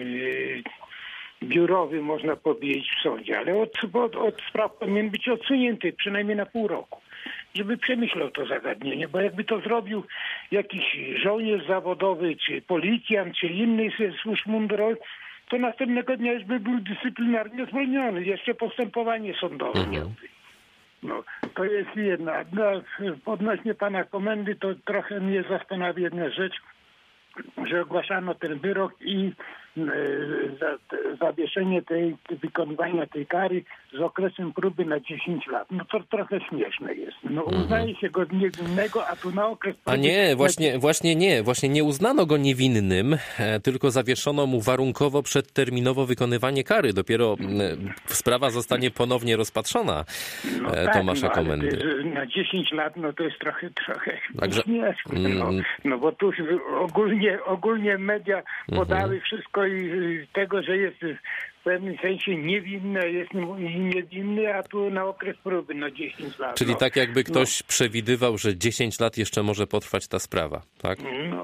biurowy, można powiedzieć, w sądzie, ale od spraw powinien być odsunięty przynajmniej na pół roku, żeby przemyślał to zagadnienie, bo jakby to zrobił jakiś żołnierz zawodowy, czy policjant, czy inny ze służb mundurowych, to następnego dnia już by był dyscyplinarnie zwolniony. Jeszcze postępowanie sądowe miałby. To jest jedna. Odnośnie pana Komendy, to trochę mnie zastanawia jedna rzecz, że ogłaszano ten wyrok i zawieszenie wykonywania tej kary z okresem próby na 10 lat. To trochę śmieszne jest. Uznaje się go niewinnego, a tu na okres próby... A nie, właśnie nie uznano go niewinnym, tylko zawieszono mu warunkowo przedterminowo wykonywanie kary. Dopiero sprawa zostanie ponownie rozpatrzona Tomasza Komendy. Na 10 lat, to jest trochę śmieszne. Bo tu ogólnie media podały wszystko i tego, że jest w pewnym sensie niewinny, jest niewinny, a tu na okres próby na 10 lat. Czyli tak jakby ktoś przewidywał, że 10 lat jeszcze może potrwać ta sprawa, tak?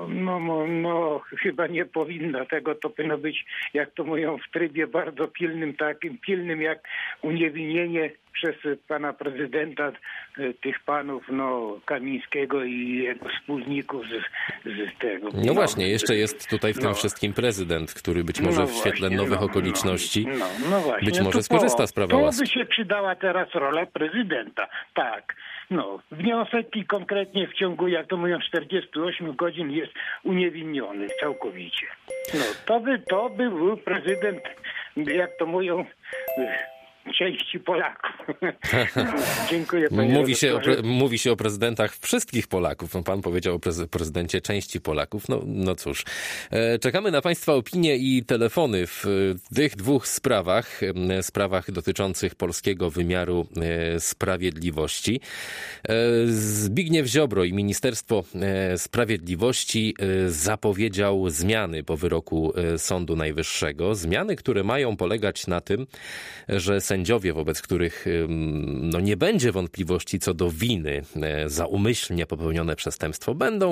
Chyba nie powinno tego. To powinno być, jak to mówią, w trybie bardzo pilnym jak uniewinnienie przez pana prezydenta tych panów Kamińskiego i jego wspólników z tego. Właśnie, jeszcze jest tutaj w tym wszystkim prezydent, który być może w świetle nowych okoliczności być może skorzysta z prawa łaski. To by się przydała teraz rola prezydenta. Tak. Wniosek i konkretnie w ciągu, jak to mówią, 48 godzin jest uniewinniony całkowicie. To by był prezydent, jak to mówią, części Polaków. Dziękuję, panie Mówi się o prezydentach wszystkich Polaków. Pan powiedział o prezydencie części Polaków. No cóż. Czekamy na państwa opinie i telefony w tych dwóch sprawach dotyczących polskiego wymiaru sprawiedliwości. Zbigniew Ziobro i Ministerstwo Sprawiedliwości zapowiedział zmiany po wyroku Sądu Najwyższego. Zmiany, które mają polegać na tym, że sędziowie, wobec których nie będzie wątpliwości co do winy za umyślnie popełnione przestępstwo,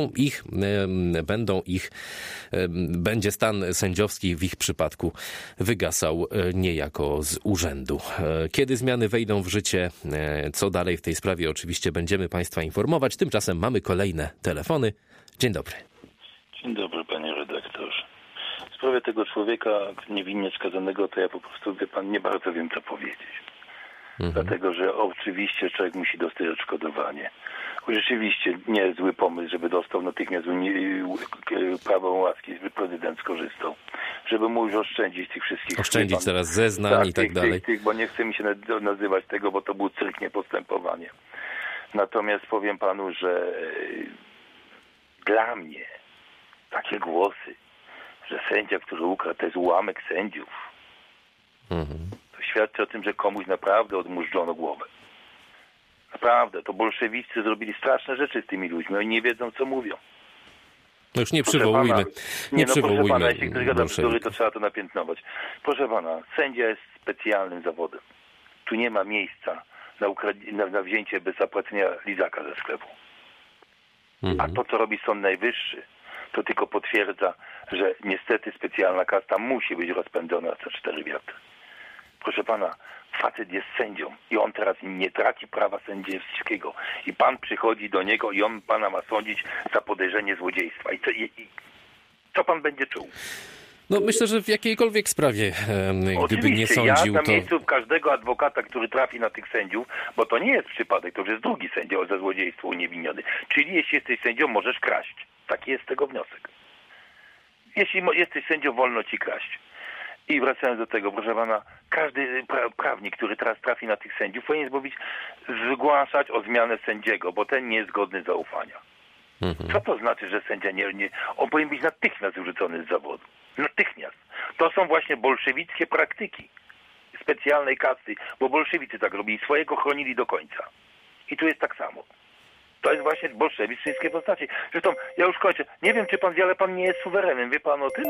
będzie stan sędziowski w ich przypadku wygasał niejako z urzędu. Kiedy zmiany wejdą w życie, co dalej w tej sprawie, oczywiście będziemy państwa informować. Tymczasem mamy kolejne telefony. Dzień dobry. Dzień dobry, panie redaktorze. W sprawie tego człowieka niewinnie skazanego, to ja po prostu, wie pan, nie bardzo wiem, co powiedzieć. Dlatego, że oczywiście człowiek musi dostać odszkodowanie. Rzeczywiście nie zły pomysł, żeby dostał natychmiast prawo łaski, żeby prezydent skorzystał. Żeby mu już oszczędzić tych wszystkich... Oszczędzić teraz zeznań i tak dalej. Bo nie chce mi się nazywać tego, bo to był cyrk, nie postępowanie. Natomiast powiem panu, że dla mnie takie głosy, że sędzia, który ukradł, to jest ułamek sędziów. To świadczy o tym, że komuś naprawdę odmóżdżono głowę. Naprawdę, to bolszewicy zrobili straszne rzeczy z tymi ludźmi. Oni nie wiedzą, co mówią. Już nie przywołujmy. Proszę pana, jeśli ktoś gada bzdury, to trzeba to napiętnować. Proszę pana, sędzia jest specjalnym zawodem. Tu nie ma miejsca na wzięcie bez zapłacenia lizaka ze sklepu. A to, co robi Sąd Najwyższy, to tylko potwierdza, że niestety specjalna kasta musi być rozpędzona co 4 wiatry. Proszę pana, Facet jest sędzią i on teraz nie traci prawa sędziowskiego. I pan przychodzi do niego i on pana ma sądzić za podejrzenie złodziejstwa. I co pan będzie czuł? No myślę, że w jakiejkolwiek sprawie, gdyby oczywiście, nie sądził, ja na to... miejscu każdego adwokata, który trafi na tych sędziów, bo to nie jest przypadek, to już jest drugi sędzia za złodziejstwo uniewinniony. Czyli jeśli jesteś sędzią, możesz kraść. Taki jest z tego wniosek. Jeśli jesteś sędzią, wolno ci kraść. I wracając do tego, proszę pana, każdy prawnik, który teraz trafi na tych sędziów, powinien zgłaszać o zmianę sędziego, bo ten nie jest godny zaufania. Co to znaczy, że sędzia on powinien być natychmiast wyrzucony z zawodu. Natychmiast. To są właśnie bolszewickie praktyki specjalnej kasty, bo bolszewicy tak robili, swojego chronili do końca. I tu jest tak samo. To jest właśnie bolszewizm w wszystkie postaci. Zresztą, ja już kończę. Nie wiem, czy pan wie, ale pan nie jest suwerenem. Wie pan o tym?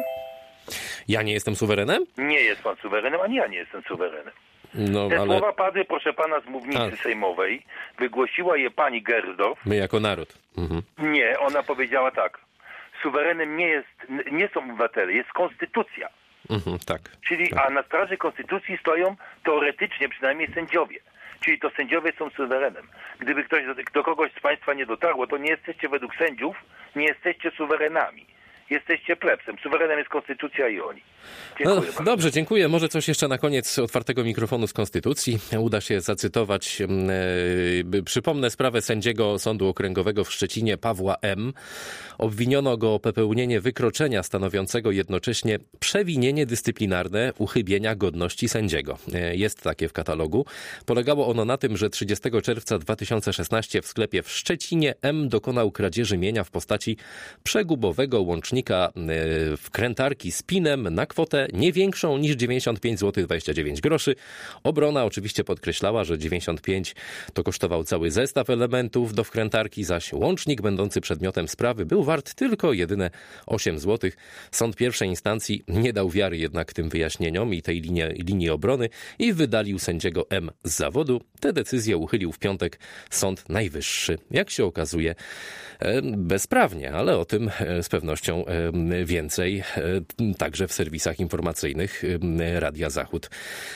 Ja nie jestem suwerenem? Nie jest pan suwerenem, ani ja nie jestem suwerenem. No, Te ale... słowa padły, proszę pana, z mównicy sejmowej. Wygłosiła je pani Gersdorf. My jako naród. Nie, ona powiedziała tak. Suwerenem nie są obywatele, jest konstytucja. Tak. Czyli, a na straży konstytucji stoją teoretycznie przynajmniej sędziowie. Czyli to sędziowie są suwerenem. Gdyby ktoś do kogoś z państwa nie dotarło, to nie jesteście według sędziów, nie jesteście suwerenami. Jesteście plebsem. Suwerenem jest konstytucja i oni. Dziękuję bardzo. Dobrze, dziękuję. Może coś jeszcze na koniec otwartego mikrofonu z konstytucji. Uda się zacytować. Przypomnę sprawę sędziego Sądu Okręgowego w Szczecinie Pawła M. Obwiniono go o popełnienie wykroczenia stanowiącego jednocześnie przewinienie dyscyplinarne uchybienia godności sędziego. Jest takie w katalogu. Polegało ono na tym, że 30 czerwca 2016 w sklepie w Szczecinie M. dokonał kradzieży mienia w postaci przegubowego łącznika wkrętarki z pinem na kwotę nie większą niż 95 zł 29 groszy. Obrona oczywiście podkreślała, że 95 to kosztował cały zestaw elementów do wkrętarki, zaś łącznik będący przedmiotem sprawy był wart tylko jedyne 8 zł. Sąd pierwszej instancji nie dał wiary jednak tym wyjaśnieniom i tej linii obrony i wydalił sędziego M z zawodu. Tę decyzję uchylił w piątek Sąd Najwyższy. Jak się okazuje, bezprawnie, ale o tym z pewnością więcej także w serwisach informacyjnych Radia Zachód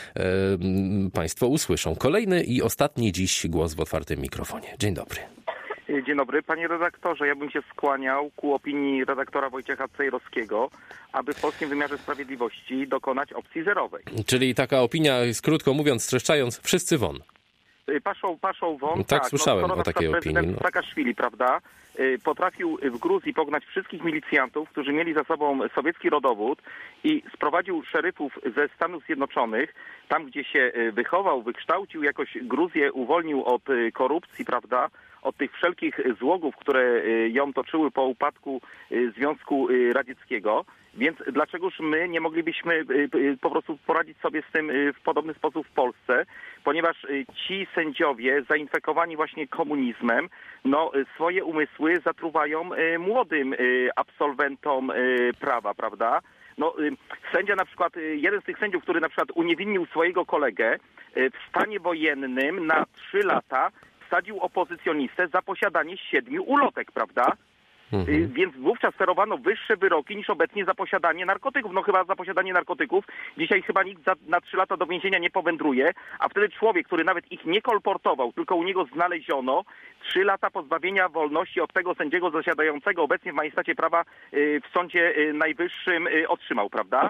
państwo usłyszą. Kolejny i ostatni dziś głos w otwartym mikrofonie. Dzień dobry. Dzień dobry. Panie redaktorze, ja bym się skłaniał ku opinii redaktora Wojciecha Cejrowskiego, aby w polskim wymiarze sprawiedliwości dokonać opcji zerowej. Czyli taka opinia jest, krótko mówiąc, streszczając, wszyscy won. Paszą won. Tak, słyszałem o takiej opinii. Saakaszwili, prawda, potrafił w Gruzji pognać wszystkich milicjantów, którzy mieli za sobą sowiecki rodowód i sprowadził szeryfów ze Stanów Zjednoczonych, tam gdzie się wychował, wykształcił, jakoś Gruzję uwolnił od korupcji, prawda, od tych wszelkich złogów, które ją toczyły po upadku Związku Radzieckiego. Więc dlaczegoż my nie moglibyśmy po prostu poradzić sobie z tym w podobny sposób w Polsce, ponieważ ci sędziowie zainfekowani właśnie komunizmem, swoje umysły zatruwają młodym absolwentom prawa, prawda? Sędzia na przykład, jeden z tych sędziów, który na przykład uniewinnił swojego kolegę w stanie wojennym na 3 lata wsadził opozycjonistę za posiadanie 7 ulotek, prawda? Więc wówczas sterowano wyższe wyroki niż obecnie za posiadanie narkotyków. Chyba za posiadanie narkotyków dzisiaj chyba nikt na 3 lata do więzienia nie powędruje, a wtedy człowiek, który nawet ich nie kolportował, tylko u niego znaleziono, 3 lata pozbawienia wolności od tego sędziego zasiadającego obecnie w majestacie prawa w Sądzie Najwyższym otrzymał, prawda?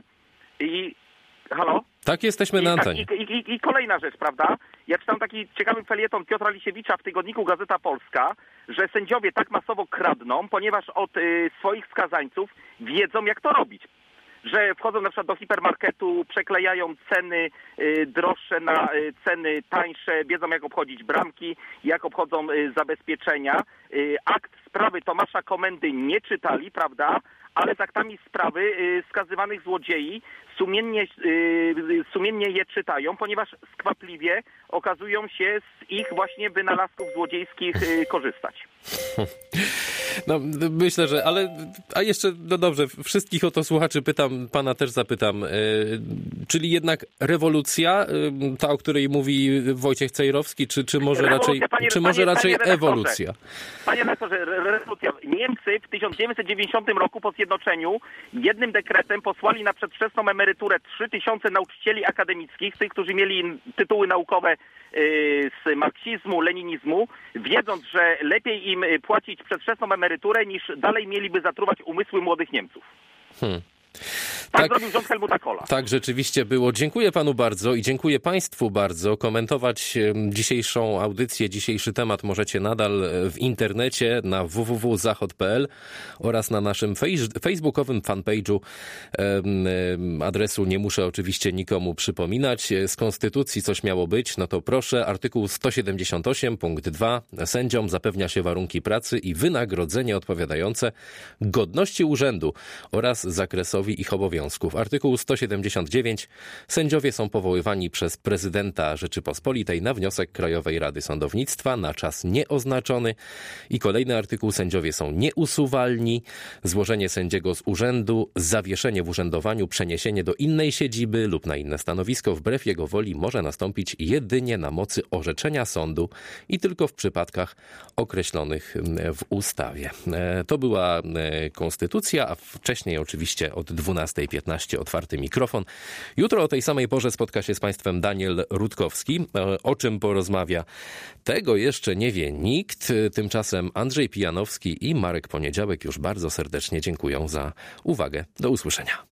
Halo? Tak, jesteśmy na antenie. I kolejna rzecz, prawda? Ja czytam taki ciekawy felieton Piotra Lisiewicza w tygodniku Gazeta Polska, że sędziowie tak masowo kradną, ponieważ od swoich skazańców wiedzą, jak to robić. Że wchodzą na przykład do hipermarketu, przeklejają ceny droższe na ceny tańsze, wiedzą, jak obchodzić bramki, jak obchodzą zabezpieczenia. Akt sprawy Tomasza Komendy nie czytali, prawda? Ale z aktami sprawy skazywanych złodziei sumiennie je czytają, ponieważ skwapliwie okazują się z ich właśnie wynalazków złodziejskich korzystać. Myślę, że... A jeszcze, dobrze, wszystkich o to słuchaczy pytam, pana też zapytam. Czyli jednak rewolucja, ta, o której mówi Wojciech Cejrowski, czy może raczej ewolucja? Panie redaktorze, rewolucja. Niemcy w 1990 roku po Zjednoczeniu jednym dekretem posłali na przedwczesną emeryturę 3000 nauczycieli akademickich, tych, którzy mieli tytuły naukowe z marksizmu, leninizmu, wiedząc, że lepiej im płacić przedwczesną emeryturę, niż dalej mieliby zatruwać umysły młodych Niemców. Tak zrobił rząd Helmuta Kohla. Tak, rzeczywiście było. Dziękuję panu bardzo i dziękuję państwu bardzo. Komentować dzisiejszą audycję, dzisiejszy temat możecie nadal w internecie na www.zachod.pl oraz na naszym facebookowym fanpage'u. Adresu nie muszę oczywiście nikomu przypominać. Z Konstytucji coś miało być, no to proszę. Artykuł 178 punkt 2. Sędziom zapewnia się warunki pracy i wynagrodzenie odpowiadające godności urzędu oraz zakresowi ich obowiązków. Artykuł 179. Sędziowie są powoływani przez prezydenta Rzeczypospolitej na wniosek Krajowej Rady Sądownictwa na czas nieoznaczony. I kolejny artykuł. Sędziowie są nieusuwalni. Złożenie sędziego z urzędu, zawieszenie w urzędowaniu, przeniesienie do innej siedziby lub na inne stanowisko wbrew jego woli może nastąpić jedynie na mocy orzeczenia sądu i tylko w przypadkach określonych w ustawie. To była Konstytucja, a wcześniej oczywiście od 12:15 otwarty mikrofon. Jutro o tej samej porze spotka się z państwem Daniel Rutkowski. O czym porozmawia? Tego jeszcze nie wie nikt. Tymczasem Andrzej Pijanowski i Marek Poniedziałek już bardzo serdecznie dziękuję za uwagę. Do usłyszenia.